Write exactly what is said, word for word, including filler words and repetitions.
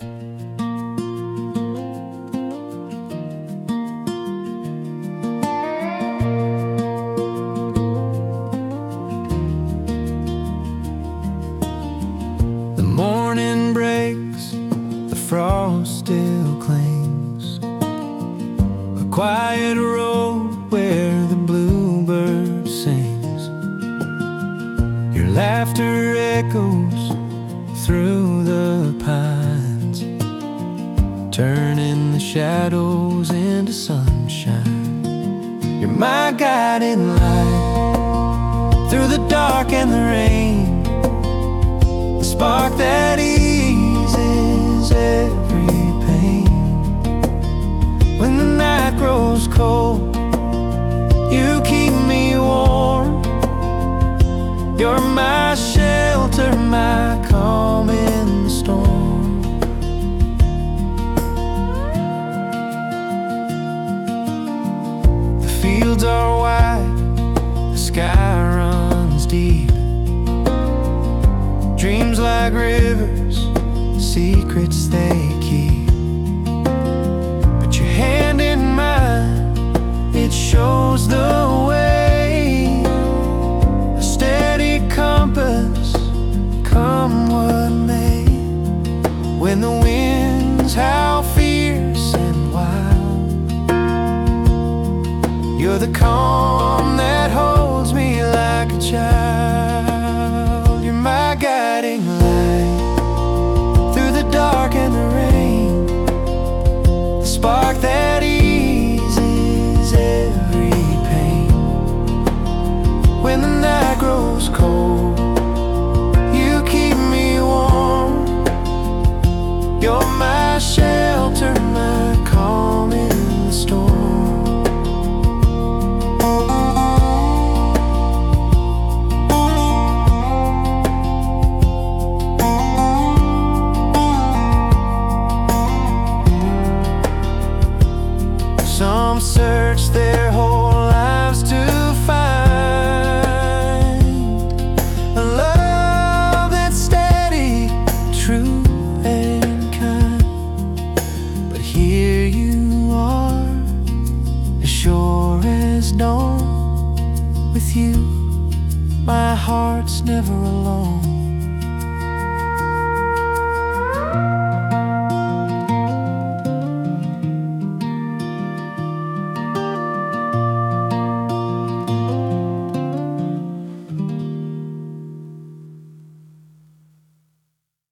The morning breaks, the frost still clings. A quiet road where the bluebird sings. Your laughter echoes through the pines, turning the shadows into sunshine. You're my guiding light through the dark and the rain, the spark that eases every pain. When the night grows cold, you keep me warm. You're my shelter, my calm in the storm. The fields are wide, the sky runs deep. Dreams like rivers, secrets they keep. But your hand in mine, it shows the way. A steady compass, come what may. When the winds howl fierce and wild, you're the calm that holds me like a child. You're my guiding light through the dark and the rain, the spark that eases every pain. When the night grows cold, you keep me warm. You're my shelter, my calm in the storm. Some search their